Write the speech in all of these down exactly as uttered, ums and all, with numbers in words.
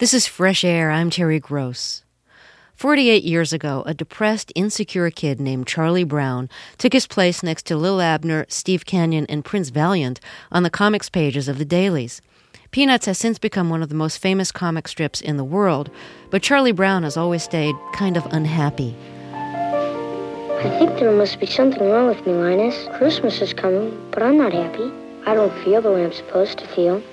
This is Fresh Air. I'm Terry Gross. forty-eight years ago, a depressed, insecure kid named Charlie Brown took his place next to Lil Abner, Steve Canyon, and Prince Valiant on the comics pages of the dailies. Peanuts has since become one of the most famous comic strips in the world, but Charlie Brown has always stayed kind of unhappy. I think there must be something wrong with me, Linus. Christmas is coming, but I'm not happy. I don't feel the way I'm supposed to feel.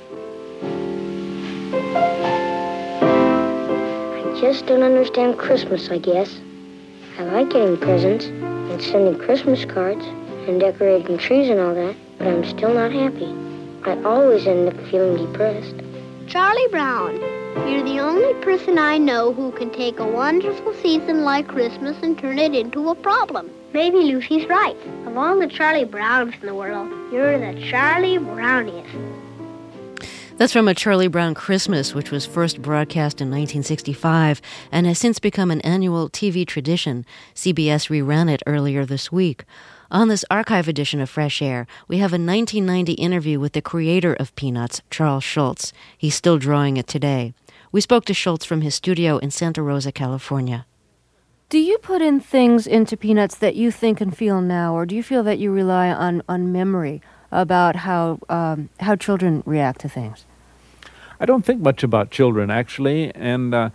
I just don't understand Christmas, I guess. I like getting presents and sending Christmas cards and decorating trees and all that, but I'm still not happy. I always end up feeling depressed. Charlie Brown, you're the only person I know who can take a wonderful season like Christmas and turn it into a problem. Maybe Lucy's right. Of all the Charlie Browns in the world, you're the Charlie Browniest. That's from A Charlie Brown Christmas, which was first broadcast in nineteen sixty-five and has since become an annual T V tradition. C B S reran it earlier this week. On this archive edition of Fresh Air, we have a nineteen ninety interview with the creator of Peanuts, Charles Schulz. He's still drawing it today. We spoke to Schulz from his studio in Santa Rosa, California. Do you put in things into Peanuts that you think and feel now, or do you feel that you rely on, on memory about how um, how children react to things? I don't think much about children, actually, and uh,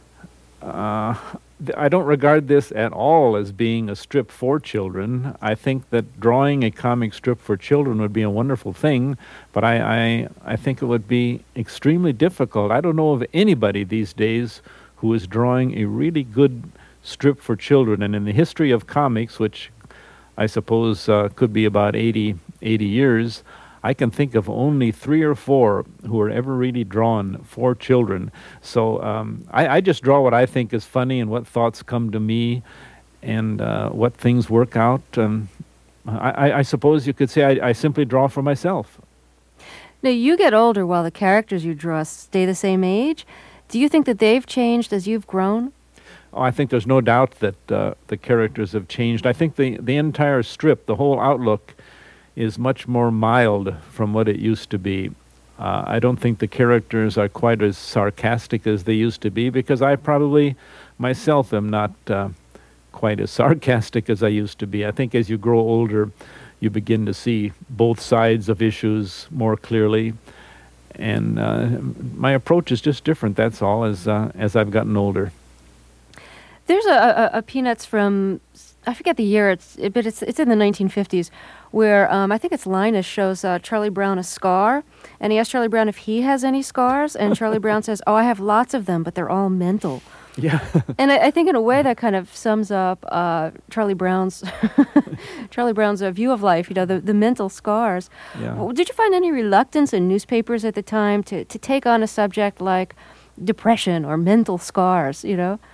uh, I don't regard this at all as being a strip for children. I think that drawing a comic strip for children would be a wonderful thing, but I, I, I think it would be extremely difficult. I don't know of anybody these days who is drawing a really good strip for children, and in the history of comics, which I suppose uh, could be about eighty, eighty years, I can think of only three or four who are ever really drawn for children. So um, I, I just draw what I think is funny and what thoughts come to me and uh, what things work out. Um, I, I suppose you could say I, I simply draw for myself. Now, you get older while the characters you draw stay the same age. Do you think that they've changed as you've grown? Oh, I think there's no doubt that uh, the characters have changed. I think the, the entire strip, the whole outlook, is much more mild from what it used to be. Uh, I don't think the characters are quite as sarcastic as they used to be, because I probably myself am not uh, quite as sarcastic as I used to be. I think as you grow older, you begin to see both sides of issues more clearly, and uh, my approach is just different, that's all, as uh, as I've gotten older. There's a, a, a Peanuts from, I forget the year, it's it, but it's it's in the nineteen fifties, where um, I think it's Linus shows uh, Charlie Brown a scar, and he asks Charlie Brown if he has any scars, and Charlie Brown says, "Oh, I have lots of them, but they're all mental." Yeah. And I, I think in a way that kind of sums up uh, Charlie Brown's Charlie Brown's uh, view of life, you know, the, the mental scars. Yeah. Well, did you find any reluctance in newspapers at the time to, to take on a subject like depression or mental scars, you know?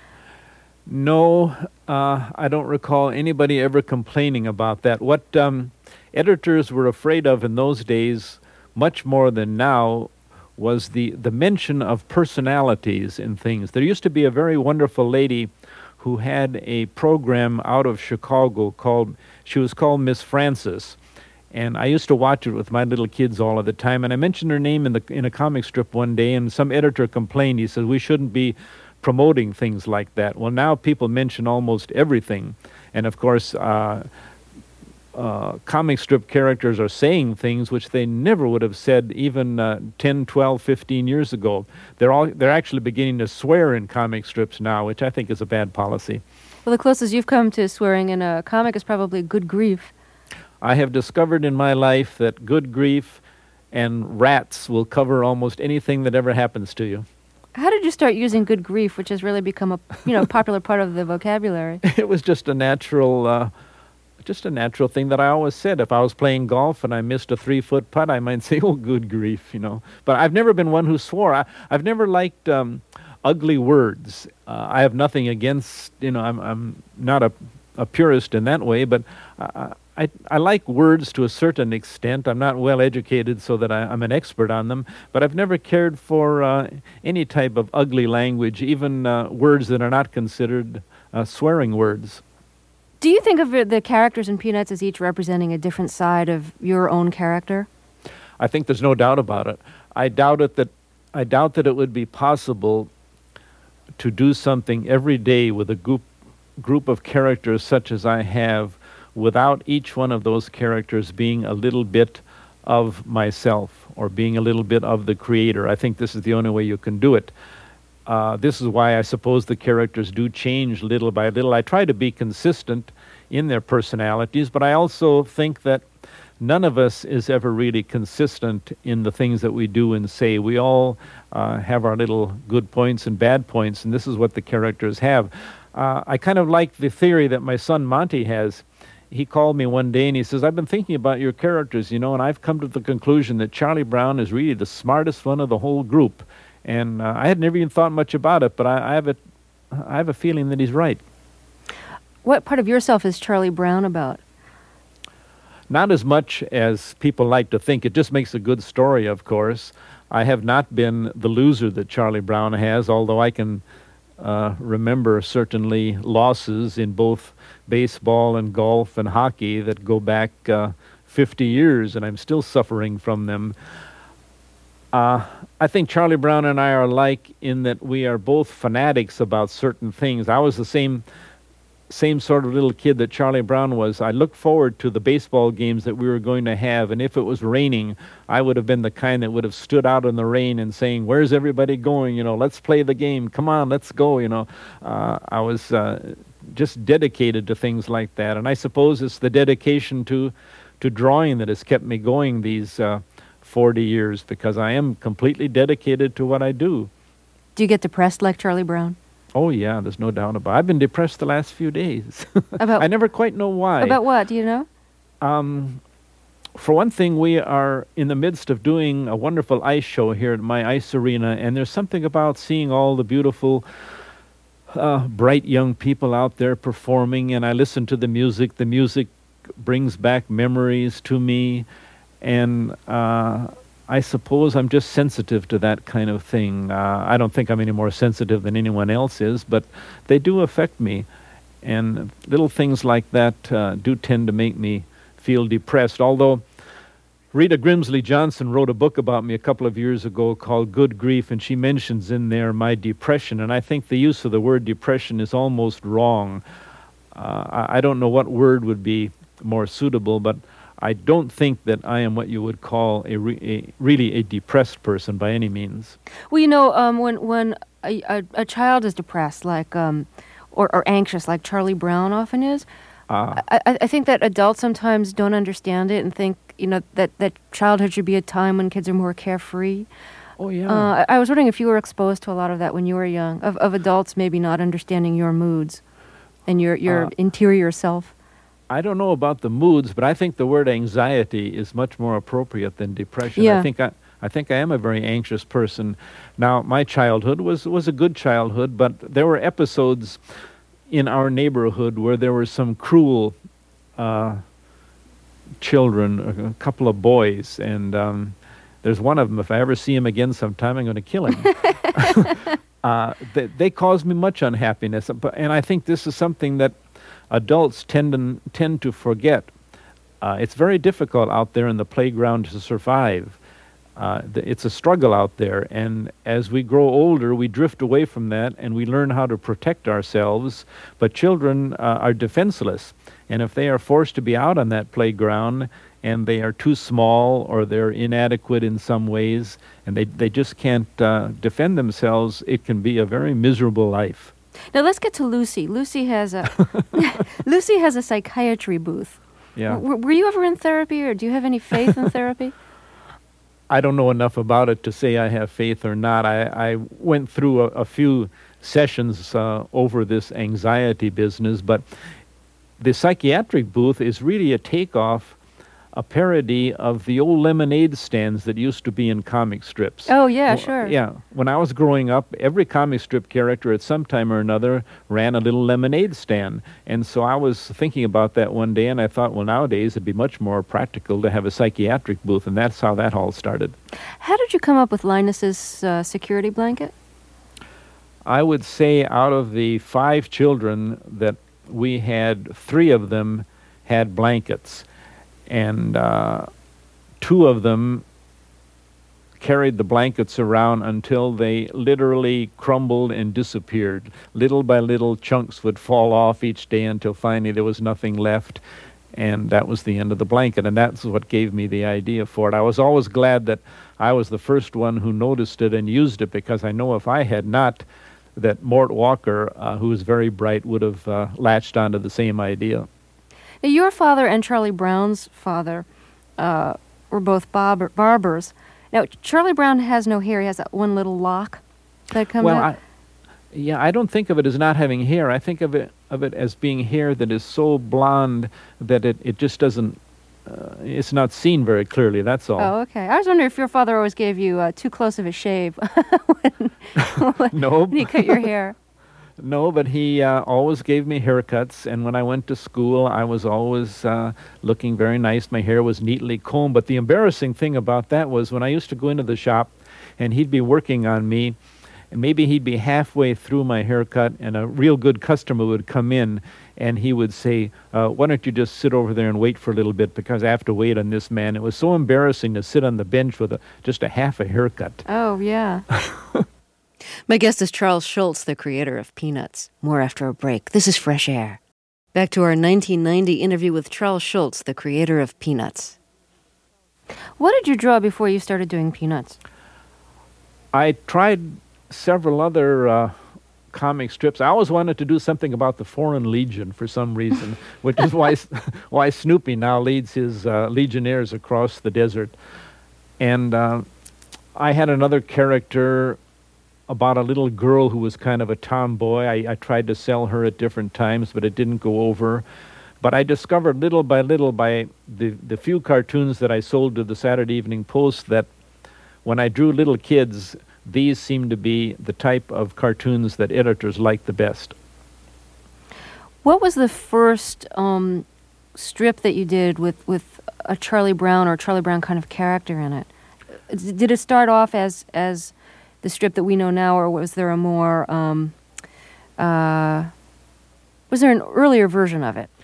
No, uh, I don't recall anybody ever complaining about that. What um, editors were afraid of in those days, much more than now, was the, the mention of personalities in things. There used to be a very wonderful lady who had a program out of Chicago called, she was called Miss Francis. And I used to watch it with my little kids all of the time. And I mentioned her name in the in a comic strip one day, and some editor complained. He said, we shouldn't be promoting things like that. Well, now people mention almost everything. And of course, uh, uh, comic strip characters are saying things which they never would have said even uh, ten, twelve, fifteen years ago. They're all they're actually beginning to swear in comic strips now, which I think is a bad policy. Well, the closest you've come to swearing in a comic is probably good grief. I have discovered in my life that good grief and rats will cover almost anything that ever happens to you. How did you start using good grief, which has really become a you know popular part of the vocabulary? It was just a natural, uh, just a natural thing that I always said. If I was playing golf and I missed a three-foot putt, I might say, "Oh, good grief," you know. But I've never been one who swore. I, I've never liked um, ugly words. Uh, I have nothing against, you know. I'm I'm not a a purist in that way, but I, I, I like words to a certain extent. I'm not well educated so that I, I'm an expert on them, but I've never cared for uh, any type of ugly language, even uh, words that are not considered uh, swearing words. Do you think of the characters in Peanuts as each representing a different side of your own character? I think there's no doubt about it. I doubt it that I doubt that it would be possible to do something every day with a group group of characters such as I have without each one of those characters being a little bit of myself or being a little bit of the creator. I think this is the only way you can do it. Uh, this is why I suppose the characters do change little by little. I try to be consistent in their personalities, but I also think that none of us is ever really consistent in the things that we do and say. We all uh, have our little good points and bad points, and this is what the characters have. Uh, I kind of like the theory that my son Monty has. He called me one day and he says, I've been thinking about your characters, you know, and I've come to the conclusion that Charlie Brown is really the smartest one of the whole group. And uh, I had never even thought much about it, but I, I have a, I have a feeling that he's right. What part of yourself is Charlie Brown about? Not as much as people like to think. It just makes a good story, of course. I have not been the loser that Charlie Brown has, although I can uh, remember certainly losses in both baseball and golf and hockey that go back uh, fifty years, and I'm still suffering from them. Uh, I think Charlie Brown and I are alike in that we are both fanatics about certain things. I was the same same sort of little kid that Charlie Brown was. I looked forward to the baseball games that we were going to have, and if it was raining, I would have been the kind that would have stood out in the rain and saying, where's everybody going? You know, let's play the game. Come on, let's go. You know, uh, I was uh, just dedicated to things like that, and I suppose it's the dedication to to drawing that has kept me going these uh, forty years, because I am completely dedicated to what I do. Do you get depressed like Charlie Brown? Oh, yeah, there's no doubt about it. I've been depressed the last few days. About I never quite know why. About what? Do you know? Um, for one thing, we are in the midst of doing a wonderful ice show here at my ice arena, and there's something about seeing all the beautiful, uh, bright young people out there performing, and I listen to the music. The music brings back memories to me, and uh, I suppose I'm just sensitive to that kind of thing. Uh, I don't think I'm any more sensitive than anyone else is, but they do affect me. And little things like that uh, do tend to make me feel depressed. Although Rita Grimsley Johnson wrote a book about me a couple of years ago called Good Grief, and she mentions in there my depression. And I think the use of the word depression is almost wrong. Uh, I, I don't know what word would be more suitable, but I don't think that I am what you would call a, re- a really a depressed person by any means. Well, you know, um, when when a, a, a child is depressed, like um, or, or anxious, like Charlie Brown often is, Ah. I, I think that adults sometimes don't understand it and think, you know, that, that childhood should be a time when kids are more carefree. Oh yeah. Uh, I, I was wondering if you were exposed to a lot of that when you were young, of of adults maybe not understanding your moods and your your Uh, interior self. I don't know about the moods, but I think the word anxiety is much more appropriate than depression. Yeah. I think I, I think I am a very anxious person. Now, my childhood was, was a good childhood, but there were episodes in our neighborhood where there were some cruel uh, children, a, a couple of boys, and um, there's one of them. If I ever see him again sometime, I'm going to kill him. uh, they, they caused me much unhappiness, but, and I think this is something that adults tend to, tend to forget. Uh, it's very difficult out there in the playground to survive. Uh, th- it's a struggle out there, and as we grow older, we drift away from that, and we learn how to protect ourselves. But children uh, are defenseless, and if they are forced to be out on that playground, and they are too small, or they're inadequate in some ways, and they, they just can't uh, defend themselves, it can be a very miserable life. Now let's get to Lucy. Lucy has a Lucy has a psychiatry booth. Yeah. W- were you ever in therapy, or do you have any faith in therapy? I don't know enough about it to say I have faith or not. I, I went through a, a few sessions uh, over this anxiety business, but the psychiatric booth is really a takeoff, a parody of the old lemonade stands that used to be in comic strips. Oh, yeah, Well, sure. Yeah. When I was growing up, every comic strip character at some time or another ran a little lemonade stand. And so I was thinking about that one day, and I thought, well, nowadays it'd be much more practical to have a psychiatric booth, and that's how that all started. How did you come up with Linus's uh, security blanket? I would say out of the five children that we had, three of them had blankets. And uh, two of them carried the blankets around until they literally crumbled and disappeared. Little by little, chunks would fall off each day until finally there was nothing left, and that was the end of the blanket, and that's what gave me the idea for it. I was always glad that I was the first one who noticed it and used it, because I know if I had not, that Mort Walker, uh, who was very bright, would have uh, latched onto the same idea. Now, your father and Charlie Brown's father uh, were both barber- barbers. Now, Charlie Brown has no hair. He has that one little lock that comes well, out. I, yeah, I don't think of it as not having hair. I think of it of it as being hair that is so blonde that it, it just doesn't, uh, it's not seen very clearly, that's all. Oh, okay. I was wondering if your father always gave you uh, too close of a shave when, when, no. when he cut your hair. No, but he uh, always gave me haircuts, and when I went to school, I was always uh, looking very nice. My hair was neatly combed, but the embarrassing thing about that was when I used to go into the shop, and he'd be working on me, and maybe he'd be halfway through my haircut, and a real good customer would come in, and he would say, uh, why don't you just sit over there and wait for a little bit, because I have to wait on this man. It was so embarrassing to sit on the bench with a, just a half a haircut. Oh, yeah. My guest is Charles Schulz, the creator of Peanuts. More after a break. This is Fresh Air. Back to our nineteen ninety interview with Charles Schulz, the creator of Peanuts. What did you draw before you started doing Peanuts? I tried several other uh, comic strips. I always wanted to do something about the Foreign Legion for some reason, which is why why Snoopy now leads his uh, legionnaires across the desert. And uh, I had another character about a little girl who was kind of a tomboy. I, I tried to sell her at different times, but it didn't go over. But I discovered little by little by the, the few cartoons that I sold to the Saturday Evening Post that when I drew little kids, these seemed to be the type of cartoons that editors liked the best. What was the first um, strip that you did with, with a Charlie Brown or Charlie Brown kind of character in it? Did it start off as as the strip that we know now, or was there a more, um, uh, was there an earlier version of it?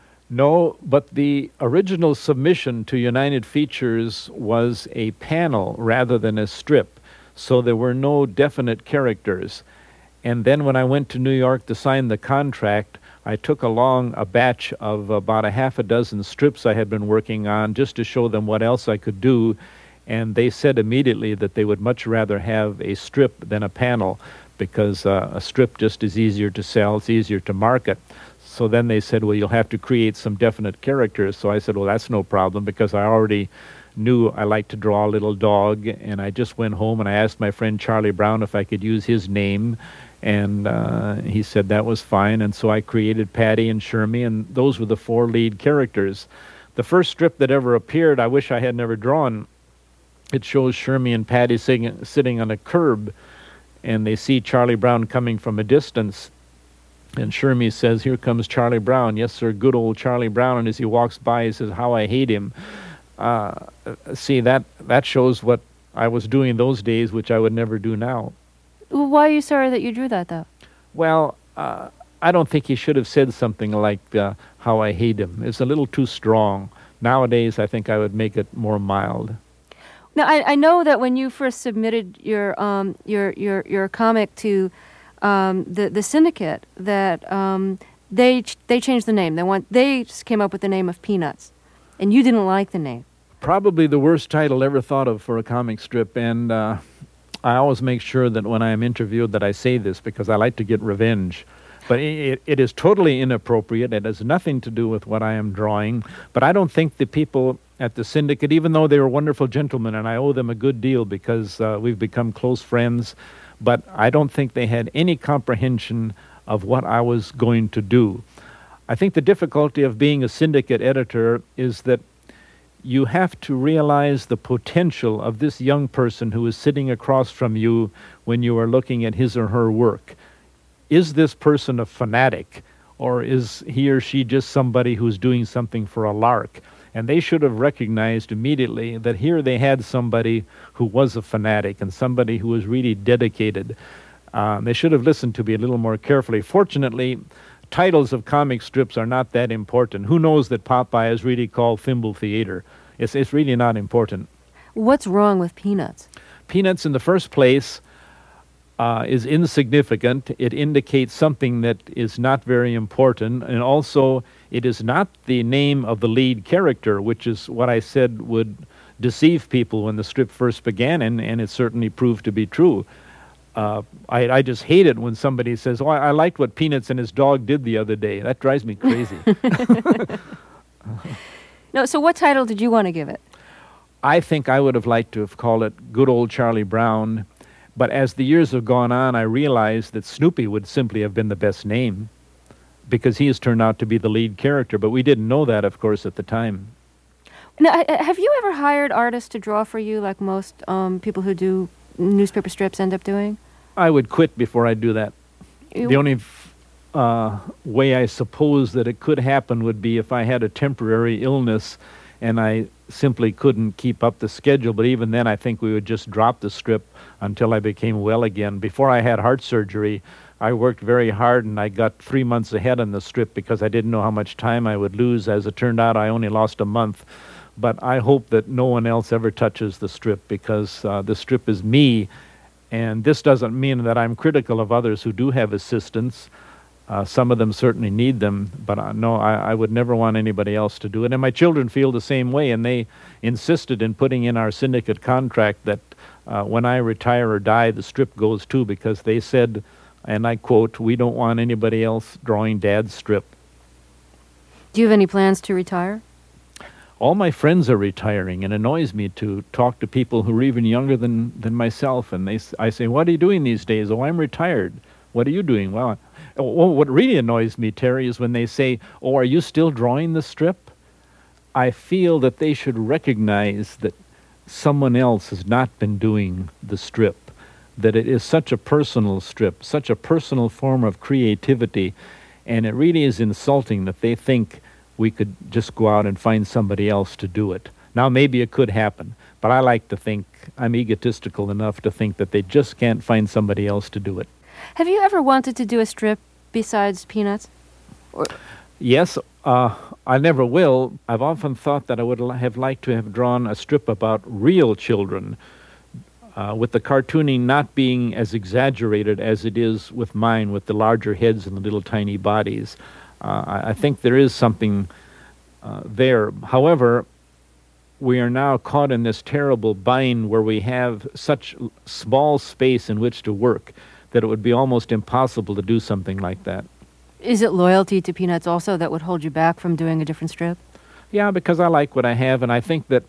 No, but the original submission to United Features was a panel rather than a strip, so there were no definite characters. And then when I went to New York to sign the contract, I took along a batch of about a half a dozen strips I had been working on just to show them what else I could do. And they said immediately that they would much rather have a strip than a panel, because uh, a strip just is easier to sell, it's easier to market. So then they said, well, you'll have to create some definite characters. So I said, well, that's no problem, because I already knew I liked to draw a little dog. And I just went home and I asked my friend Charlie Brown if I could use his name. And uh, he said that was fine. And so I created Patty and Shermie, and those were the four lead characters. The first strip that ever appeared, I wish I had never drawn. It shows Shermie and Patty sitting, sitting on a curb, and they see Charlie Brown coming from a distance. And Shermie says, here comes Charlie Brown. Yes, sir, good old Charlie Brown. And as he walks by, he says, how I hate him. Uh, see, that, that shows what I was doing those days, which I would never do now. Well, why are you sorry that you drew that, though? Well, uh, I don't think he should have said something like uh, how I hate him. It's a little too strong. Nowadays, I think I would make it more mild. Now, I, I know that when you first submitted your um, your your your comic to um, the the syndicate, that um, they ch- they changed the name. They want they just came up with the name of Peanuts, and you didn't like the name. Probably the worst title ever thought of for a comic strip, and uh, I always make sure that when I am interviewed that I say this, because I like to get revenge. But it, it is totally inappropriate. It has nothing to do with what I am drawing. But I don't think the people at the syndicate, even though they were wonderful gentlemen, and I owe them a good deal because uh, we've become close friends, but I don't think they had any comprehension of what I was going to do. I think the difficulty of being a syndicate editor is that you have to realize the potential of this young person who is sitting across from you when you are looking at his or her work. Is this person a fanatic, or is he or she just somebody who's doing something for a lark? And they should have recognized immediately that here they had somebody who was a fanatic and somebody who was really dedicated. Uh, they should have listened to me a little more carefully. Fortunately, titles of comic strips are not that important. Who knows that Popeye is really called Thimble Theater? It's, it's really not important. What's wrong with Peanuts? Peanuts, in the first place, uh, is insignificant. It indicates something that is not very important, and also it is not the name of the lead character, which is what I said would deceive people when the strip first began, and, and it certainly proved to be true. Uh, I, I just hate it when somebody says, oh, I, I liked what Peanuts and his dog did the other day. That drives me crazy. No, so what title did you want to give it? I think I would have liked to have called it Good Old Charlie Brown, but as the years have gone on, I realized that Snoopy would simply have been the best name, because he has turned out to be the lead character, but we didn't know that, of course, at the time. Now, have you ever hired artists to draw for you, like most um, people who do newspaper strips end up doing? I would quit before I do that. You... The only uh, way I suppose that it could happen would be if I had a temporary illness and I simply couldn't keep up the schedule, but even then I think we would just drop the strip until I became well again. Before I had heart surgery, I worked very hard, and I got three months ahead on the strip because I didn't know how much time I would lose. As it turned out, I only lost a month. But I hope that no one else ever touches the strip, because uh, the strip is me, and this doesn't mean that I'm critical of others who do have assistants. Uh, some of them certainly need them, but uh, no, I, I would never want anybody else to do it. And my children feel the same way, and they insisted in putting in our syndicate contract that uh, when I retire or die, the strip goes too, because they said, and I quote, "We don't want anybody else drawing Dad's strip." Do you have any plans to retire? All my friends are retiring, and it annoys me to talk to people who are even younger than, than myself, and they, I say, "What are you doing these days?" "Oh, I'm retired." "What are you doing?" "Well, oh, what really annoys me, Terry, is when they say, "Oh, are you still drawing the strip?" I feel that they should recognize that someone else has not been doing the strip, that it is such a personal strip, such a personal form of creativity, and it really is insulting that they think we could just go out and find somebody else to do it. Now, maybe it could happen, but I like to think, I'm egotistical enough to think that they just can't find somebody else to do it. Have you ever wanted to do a strip besides Peanuts? Or... Yes, uh, I never will. I've often thought that I would have liked to have drawn a strip about real children, uh, with the cartooning not being as exaggerated as it is with mine, with the larger heads and the little tiny bodies. Uh, I, I think there is something uh, there. However, we are now caught in this terrible bind where we have such l- small space in which to work that it would be almost impossible to do something like that. Is it loyalty to Peanuts also that would hold you back from doing a different strip? Yeah, because I like what I have, and I think that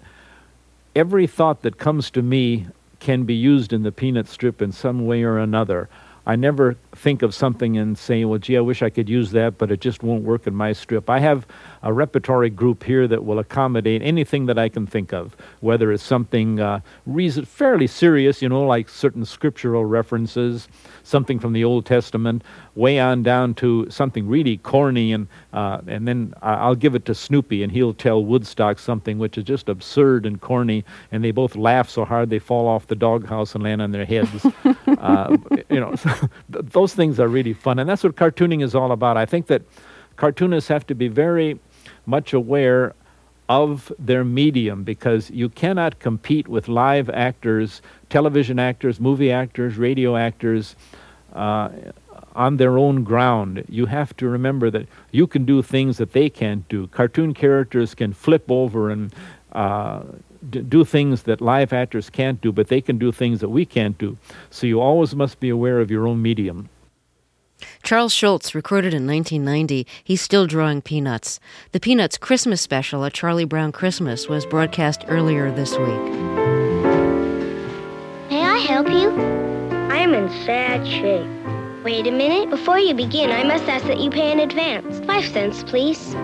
every thought that comes to me can be used in the Peanut strip in some way or another. I never think of something and say, well, gee, I wish I could use that, but it just won't work in my strip. I have a repertory group here that will accommodate anything that I can think of, whether it's something uh, reason- fairly serious, you know, like certain scriptural references, something from the Old Testament, way on down to something really corny, and uh, and then I'll give it to Snoopy, and he'll tell Woodstock something which is just absurd and corny, and they both laugh so hard they fall off the doghouse and land on their heads. uh, you know, those things are really fun, and that's what cartooning is all about. I think that cartoonists have to be very much aware of their medium, because you cannot compete with live actors, television actors, movie actors, radio actors uh, on their own ground. You have to remember that you can do things that they can't do. Cartoon characters can flip over and uh, d- do things that live actors can't do, but they can do things that we can't do. So you always must be aware of your own medium. Charles Schulz, recorded in nineteen ninety, he's still drawing Peanuts. The Peanuts Christmas special, A Charlie Brown Christmas, was broadcast earlier this week. May I help you? I'm in sad shape. Wait a minute. Before you begin, I must ask that you pay in advance. Five cents, please.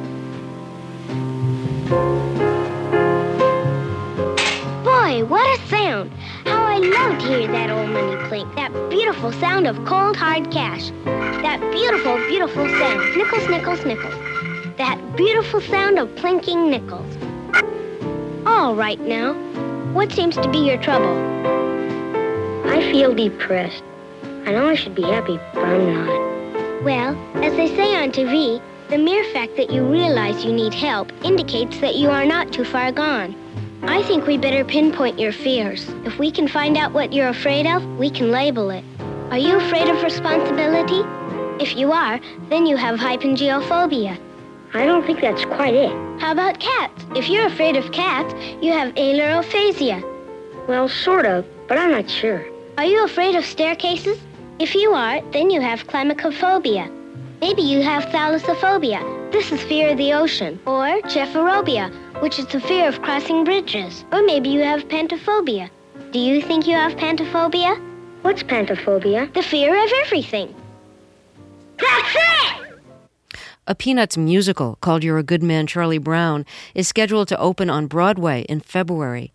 Boy, what a sound! How I love to hear that old money clink. That beautiful sound of cold, hard cash. That beautiful, beautiful sound. Nickels, nickels, nickels. That beautiful sound of clinking nickels. All right now. What seems to be your trouble? I feel depressed. I know I should be happy, but I'm not. Well, as they say on T V, the mere fact that you realize you need help indicates that you are not too far gone. I think we better pinpoint your fears. If we can find out what you're afraid of, we can label it. Are you afraid of responsibility? If you are, then you have hypengiophobia. I don't think that's quite it. How about cats? If you're afraid of cats, you have ailurophasia. Well, sort of, but I'm not sure. Are you afraid of staircases? If you are, then you have climacophobia. Maybe you have thalassophobia. This is fear of the ocean. Or chephorobia, which is the fear of crossing bridges. Or maybe you have pantophobia. Do you think you have pantophobia? What's pantophobia? The fear of everything. That's it! A Peanuts musical called You're a Good Man, Charlie Brown is scheduled to open on Broadway in February.